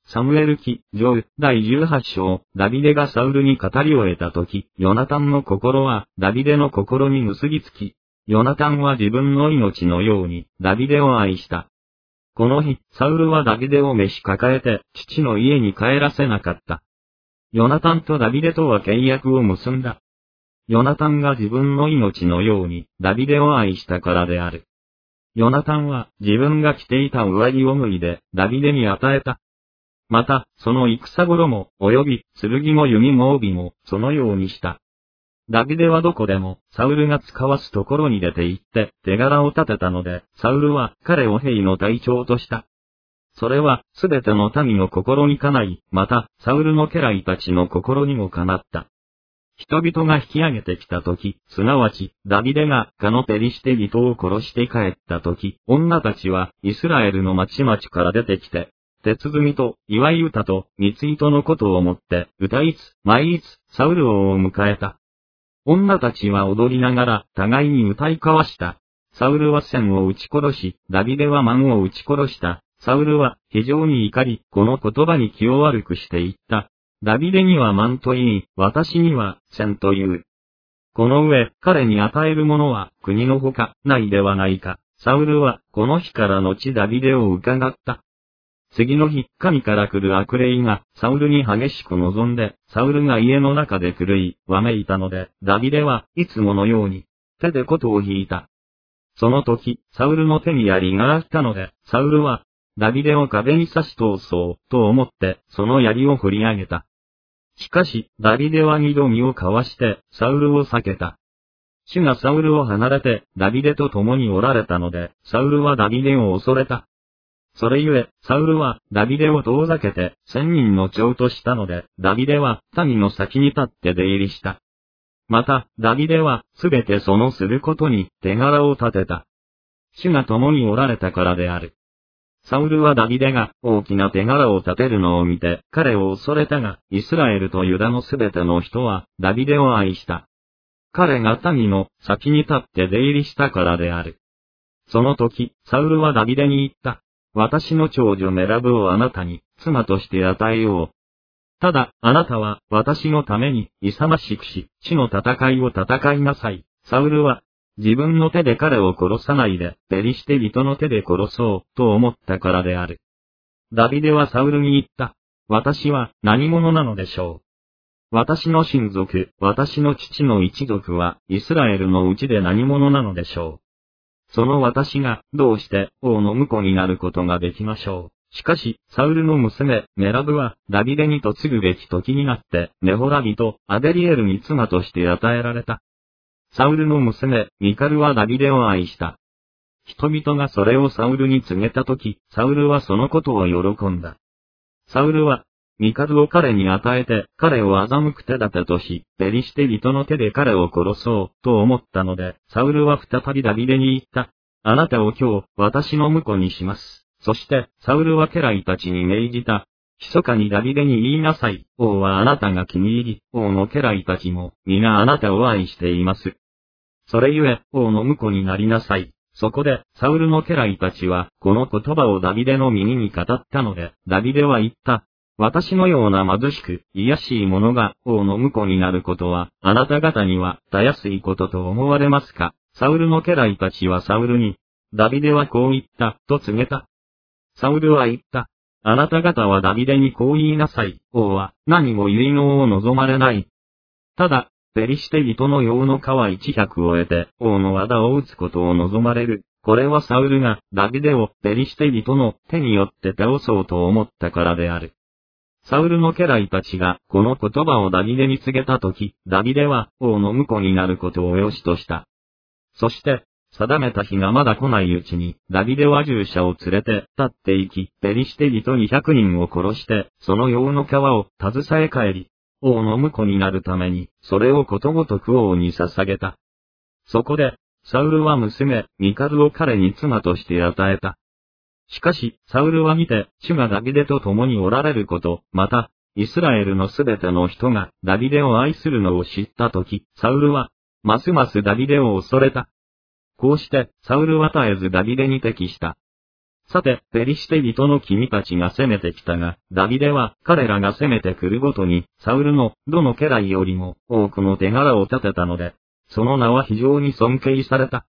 サムエル記上第18章、ダビデがサウルに語り終えたとき、ヨナタンの心はダビデの心に結びつき、ヨナタンは自分の命のようにダビデを愛した。この日、サウルはダビデを召し抱えて父の家に帰らせなかった。ヨナタンとダビデとは契約を結んだ。ヨナタンが自分の命のようにダビデを愛したからである。ヨナタンは自分が着ていた上着を脱いでダビデに与えた。また、その戦衣も、及び、剣も弓も帯も、そのようにした。ダビデはどこでも、サウルが使わすところに出て行って、手柄を立てたので、サウルは、彼を兵の隊長とした。それは、すべての民の心にかない、また、サウルの家来たちの心にもかなった。人々が引き上げてきたとき、すなわち、ダビデが、かのペリシテ人を殺して帰ったとき、女たちは、イスラエルの町々から出てきて、鉄積みと、祝い歌と、三つ糸のことをもって、歌いつ、舞いつ、サウル王を迎えた。女たちは踊りながら、互いに歌い交わした。サウルは千を撃ち殺し、ダビデは万を撃ち殺した。サウルは、非常に怒り、この言葉に気を悪くして言った。ダビデには万と言い、私には、千と言う。この上、彼に与えるものは、国のほか、ないではないか。サウルは、この日から後ダビデを伺った。次の日、神から来る悪霊が、サウルに激しく望んで、サウルが家の中で狂い、わめいたので、ダビデはいつものように、手で琴を弾いた。その時、サウルの手に槍があったので、サウルは、ダビデを壁に刺し通そう、と思って、その槍を振り上げた。しかし、ダビデは二度身をかわして、サウルを避けた。主がサウルを離れて、ダビデと共におられたので、サウルはダビデを恐れた。それゆえ、サウルは、ダビデを遠ざけて、千人の長としたので、ダビデは、民の先に立って出入りした。また、ダビデは、すべてそのすることに、手柄を立てた。主が共におられたからである。サウルはダビデが、大きな手柄を立てるのを見て、彼を恐れたが、イスラエルとユダのすべての人は、ダビデを愛した。彼が民の、先に立って出入りしたからである。その時、サウルはダビデに言った。私の長女メラブをあなたに、妻として与えよう。ただ、あなたは、私のために、勇ましくし、死の戦いを戦いなさい。サウルは、自分の手で彼を殺さないで、ペリシテ人の手で殺そう、と思ったからである。ダビデはサウルに言った。私は、何者なのでしょう。私の親族、私の父の一族は、イスラエルのうちで何者なのでしょう。その私が、どうして、王の婿になることができましょう。しかし、サウルの娘、メラブは、ダビデに嫁ぐべき時になって、メホラビとアデリエルに妻として与えられた。サウルの娘、ミカルはダビデを愛した。人々がそれをサウルに告げた時、サウルはそのことを喜んだ。サウルは、ミカルを彼に与えて、彼を欺く手立てとし、ペリシテ人の手で彼を殺そう、と思ったので、サウルは再びダビデに言った。あなたを今日、私の婿にします。そして、サウルは家来たちに命じた。密かにダビデに言いなさい。王はあなたが気に入り、王の家来たちも、皆あなたを愛しています。それゆえ、王の婿になりなさい。そこで、サウルの家来たちは、この言葉をダビデの耳に語ったので、ダビデは言った。私のような貧しく、卑しい者が王の婿になることは、あなた方には、たやすいことと思われますか。サウルの家来たちはサウルに、ダビデはこう言った、と告げた。サウルは言った。あなた方はダビデにこう言いなさい。王は、何も結納を望まれない。ただ、ペリシテ人の用の皮100を得て、王の仇を討つことを望まれる。これはサウルが、ダビデをペリシテ人の手によって倒そうと思ったからである。サウルの家来たちが、この言葉をダビデに告げたとき、ダビデは、王の婿になることを良しとした。そして、定めた日がまだ来ないうちに、ダビデは従者を連れて、立って行き、ペリシテ人200人を殺して、その用の皮を携え帰り、王の婿になるために、それをことごとく王に捧げた。そこで、サウルは娘、ミカルを彼に妻として与えた。しかし、サウルは見て、主がダビデと共におられること、また、イスラエルのすべての人がダビデを愛するのを知ったとき、サウルは、ますますダビデを恐れた。こうして、サウルは絶えずダビデに適した。 さて、ペリシテ人の君たちが攻めてきたが、ダビデは彼らが攻めてくるごとに、サウルのどの家来よりも多くの手柄を立てたので、その名は非常に尊敬された。